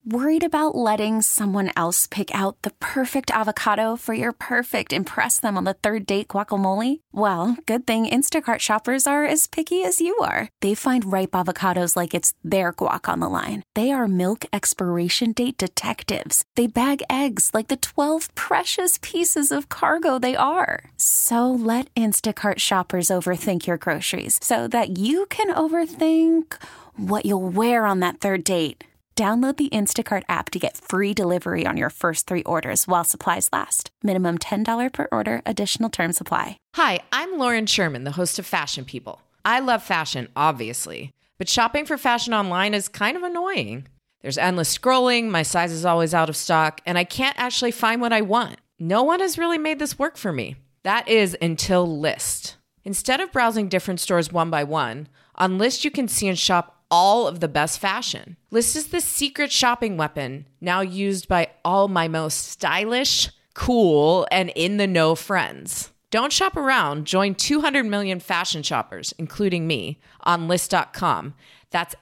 Worried about letting someone else pick out the perfect avocado for your perfect impress them on the third date guacamole? Well, good thing Instacart shoppers are as picky as you are. They find ripe avocados like it's their guac on the line. They are milk expiration date detectives. They bag eggs like the 12 precious pieces of cargo they are. So let Instacart shoppers overthink your groceries so that you can overthink what you'll wear on that third date. Download the Instacart app to get free delivery on your first 3 orders while supplies last. Minimum $10 per order. Additional terms apply. Hi, I'm Lauren Sherman, the host of Fashion People. I love fashion, obviously, but shopping for fashion online is kind of annoying. There's endless scrolling, my size is always out of stock, and I can't actually find what I want. No one has really made this work for me. That is until Lyst. Instead of browsing different stores one by one, on Lyst you can see and shop all of the best fashion. Lyst is the secret shopping weapon now used by all my most stylish, cool, and in-the-know friends. Don't shop around. Join 200 million fashion shoppers, including me, on Lyst.com. That's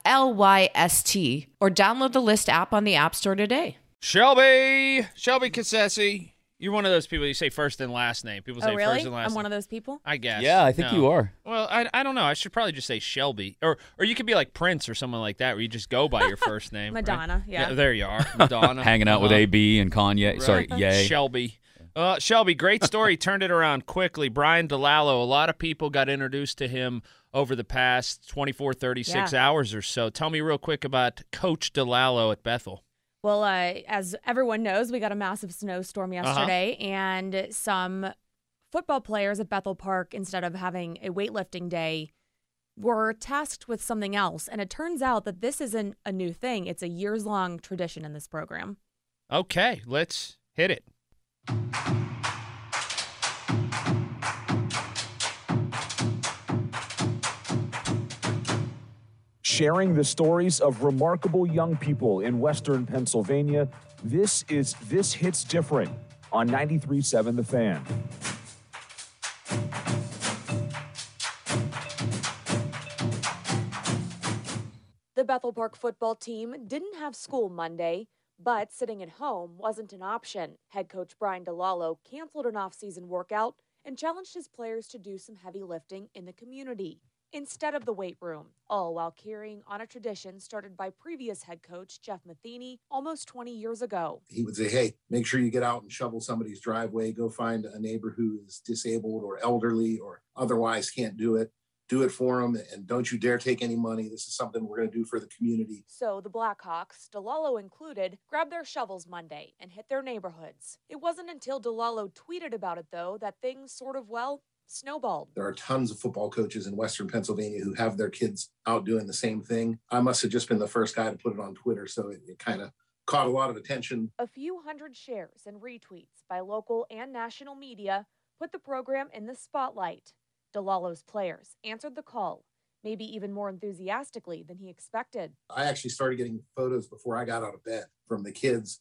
Lyst, or download the Lyst app on the App Store today. Shelby Cassesi. You're one of those people, you say first and last name. People say really? first and last name. I'm one of those people? I guess. Yeah, I think you are. Well, I don't know. I should probably just say Shelby. Or you could be like Prince or someone like that where you just go by your first name. Madonna, right? yeah. There you are. Madonna. Hanging out with AB and Kanye. Right. Sorry, Ye. Shelby. Shelby, great story. Turned it around quickly. Brian DeLallo, a lot of people got introduced to him over the past 24, 36 hours or so. Tell me real quick about Coach DeLallo at Bethel. Well, as everyone knows, we got a massive snowstorm yesterday, and some football players at Bethel Park, instead of having a weightlifting day, were tasked with something else. And it turns out that this isn't a new thing. It's a years-long tradition in this program. Okay, let's hit it. Sharing the stories of remarkable young people in Western Pennsylvania. This Hits Different on 93.7 The Fan. The Bethel Park football team didn't have school Monday, but sitting at home wasn't an option. Head coach Brian DeLallo canceled an off-season workout and challenged his players to do some heavy lifting in the community instead of the weight room, all while carrying on a tradition started by previous head coach Jeff Matheny almost 20 years ago. He would say, hey, make sure you get out and shovel somebody's driveway, go find a neighbor who is disabled or elderly or otherwise can't do it for them, and don't you dare take any money. This is something we're going to do for the community. So the Blackhawks, DeLallo included, grabbed their shovels Monday and hit their neighborhoods. It wasn't until DeLallo tweeted about it, though, that things sort of, snowballed. There are tons of football coaches in Western Pennsylvania who have their kids out doing the same thing. I must have just been the first guy to put it on Twitter, so it kind of caught a lot of attention. A few hundred shares and retweets by local and national media put the program in the spotlight. DeLallo's players answered the call, maybe even more enthusiastically than he expected. I actually started getting photos before I got out of bed from the kids.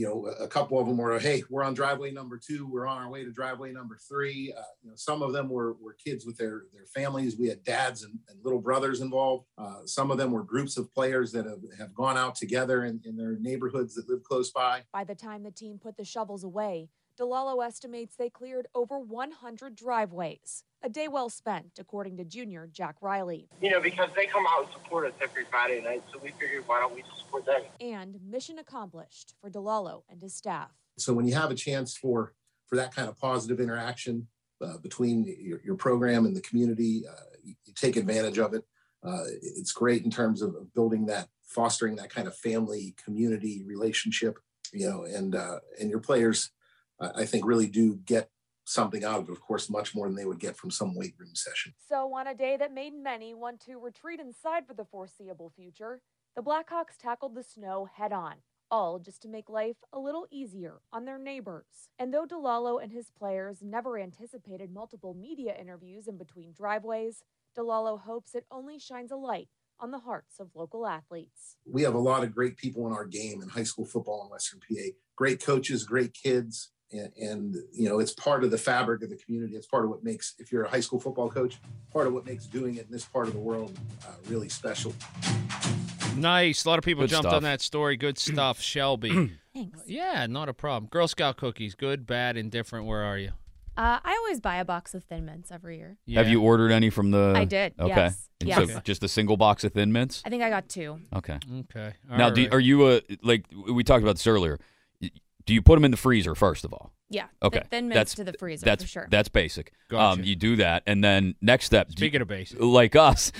A couple of them were, hey, we're on driveway number 2. We're on our way to driveway number 3. Some of them were kids with their families. We had dads and little brothers involved. Some of them were groups of players that have gone out together in their neighborhoods that live close by. By the time the team put the shovels away, DeLallo estimates they cleared over 100 driveways. A day well spent, according to junior Jack Riley. Because they come out and support us every Friday night, so we figured, why don't we support them? And mission accomplished for DeLallo and his staff. So when you have a chance for that kind of positive interaction between your program and the community, you take advantage of it. It's great in terms of building that, fostering that kind of family community relationship, and your players, I think, really do get something out of it, of course, much more than they would get from some weight room session. So on a day that made many want to retreat inside for the foreseeable future, the Blackhawks tackled the snow head on, all just to make life a little easier on their neighbors. And though DeLallo and his players never anticipated multiple media interviews in between driveways, DeLallo hopes it only shines a light on the hearts of local athletes. We have a lot of great people in our game in high school football in Western PA. Great coaches, great kids. And it's part of the fabric of the community. It's part of what makes, if you're a high school football coach, part of what makes doing it in this part of the world really special. Nice. A lot of people Good jumped stuff. on that story. Good stuff, Shelby. Thanks. Yeah, not a problem. Girl Scout cookies, good, bad, indifferent. Where are you? I always buy a box of Thin Mints every year. Yeah. Have you ordered any from the? I did, Okay. yes. And Yes. So just a single box of Thin Mints. I think I got 2. Okay. Okay. Now, All right. are you like we talked about this earlier? Do you put them in the freezer first of all? Yeah. Okay. Thin Mints to the freezer That's for sure. That's basic. Gotcha. You do that, and then next step. Speaking of basic. Like us,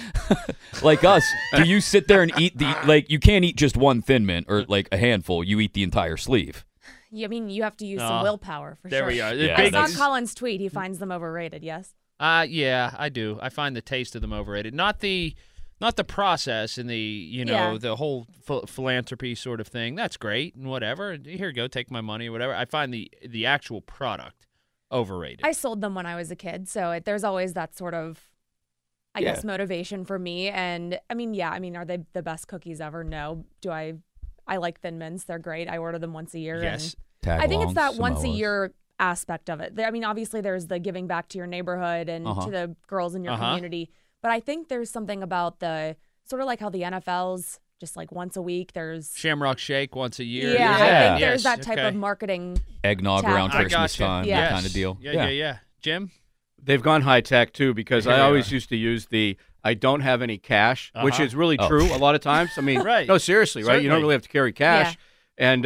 do you sit there and eat you can't eat just one Thin Mint or like a handful. You eat the entire sleeve. I mean, you have to use some willpower for There sure. we are. Yeah, I saw that's- Colin's tweet. He finds them overrated. Yes. Yeah, I do. I find the taste of them overrated. Not the process and the whole philanthropy sort of thing. That's great and whatever. Here you go, take my money or whatever. I find the actual product overrated. I sold them when I was a kid, so there's always that sort of, I guess, motivation for me. And I mean, are they the best cookies ever? No. Do I like Thin Mints. They're great. I order them once a year. Yes. And I think it's that Tagalongs, once a Samoas. year aspect of it. I mean, obviously there's the giving back to your neighborhood and to the girls in your community. But I think there's something about the sort of like how the NFL's just like once a week. There's Shamrock Shake once a year. Yeah, I Yeah. think there's Yes, that type okay. of marketing. Eggnog Tap. around I Christmas gotcha. time, Yeah. that kind of deal. Yeah. Jim? They've gone high tech too because Here I they always are. used to use the I don't have any cash, which is really Oh. true a lot of times. I mean, Right. no, seriously, right? You don't Certainly. really have to carry cash, and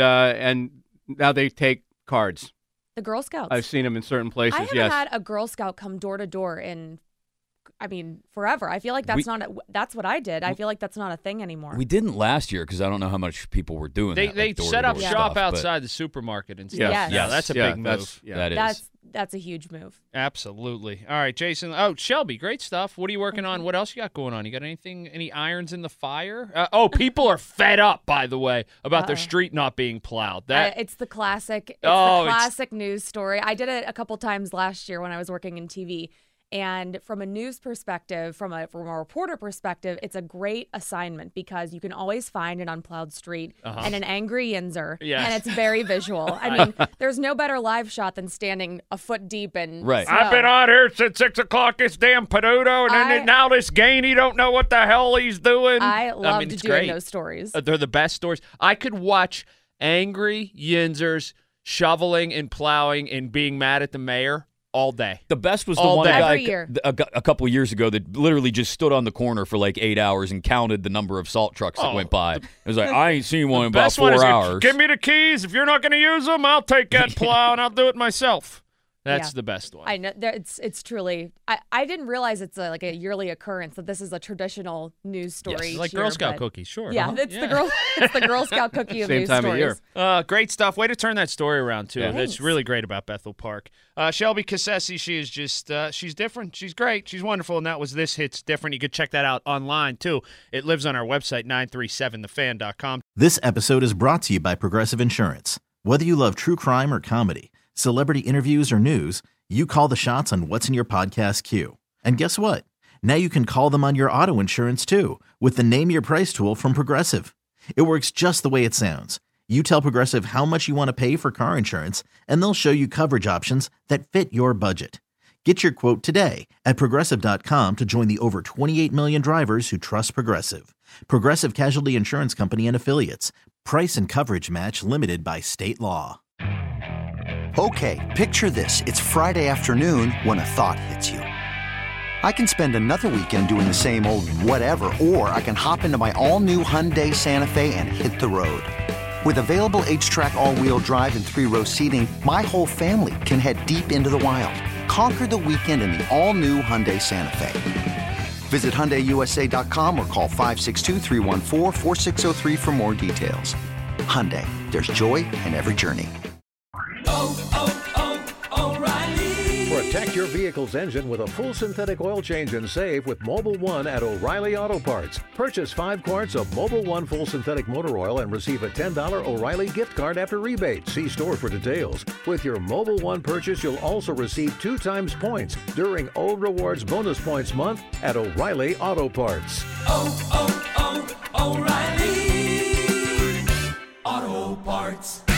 now they take cards. The Girl Scouts. I've seen them in certain places. I haven't yes, had a Girl Scout come door to door in, I mean, forever. I feel like that's that's what I did. I feel like that's not a thing anymore. We didn't last year because I don't know how much people were doing They that. they like set up door-to-door shop stuff, but outside the supermarket and stuff. Yes. Yeah, that's a big move. That is. That's a huge move. Absolutely. All right, Jason. Oh, Shelby, great stuff. What are you working on? What else you got going on? You got any irons in the fire? People are fed up, by the way, about their street not being plowed. It's the classic. It's Oh, the it's- classic news story. I did it a couple times last year when I was working in TV. And from a news perspective, from a reporter perspective, it's a great assignment because you can always find an unplowed street and an angry Yinzer, Yes. and it's very visual. I mean, there's no better live shot than standing a foot deep in Right. snow. I've been out here since 6 o'clock. It's damn Peduto, and then now this Gainey don't know what the hell he's doing. I loved it's doing great. those stories. They're the best stories. I could watch angry Yinzers shoveling and plowing and being mad at the mayor all day. The best was the All one day. guy Every year. a couple of years ago that literally just stood on the corner for like 8 hours and counted the number of salt trucks that went by. It was like, I ain't seen one in about Best one 4 is, hours. give me the keys. If you're not going to use them, I'll take that plow and I'll do it myself. That's Yeah. the best one. I know it's truly. I didn't realize it's like a yearly occurrence that this is a traditional news story. Yes, like here, Girl Scout but- cookies, sure. Yeah, uh-huh. it's the Girl Scout cookie of Same news time of stories. year. Great stuff. Way to turn that story around, too. Yeah. That's Thanks. really great about Bethel Park. Shelby Cassesi, she is just, she's different. She's great. She's wonderful. And that was This Hit's Different. You could check that out online, too. It lives on our website, 937thefan.com. This episode is brought to you by Progressive Insurance. Whether you love true crime or comedy, celebrity interviews or news, you call the shots on what's in your podcast queue. And guess what? Now you can call them on your auto insurance too with the Name Your Price tool from Progressive. It works just the way it sounds. You tell Progressive how much you want to pay for car insurance, and they'll show you coverage options that fit your budget. Get your quote today at Progressive.com to join the over 28 million drivers who trust Progressive. Progressive Casualty Insurance Company and Affiliates. Price and coverage match limited by state law. Okay, picture this. It's Friday afternoon when a thought hits you. I can spend another weekend doing the same old whatever, or I can hop into my all-new Hyundai Santa Fe and hit the road. With available H-Track all-wheel drive and 3-row seating, my whole family can head deep into the wild. Conquer the weekend in the all-new Hyundai Santa Fe. Visit HyundaiUSA.com or call 562-314-4603 for more details. Hyundai, there's joy in every journey. Protect your vehicle's engine with a full synthetic oil change and save with Mobil 1 at O'Reilly Auto Parts. Purchase 5 quarts of Mobil 1 full synthetic motor oil and receive a $10 O'Reilly gift card after rebate. See store for details. With your Mobil 1 purchase, you'll also receive 2 times points during O Rewards Bonus Points Month at O'Reilly Auto Parts. O'Reilly Auto Parts.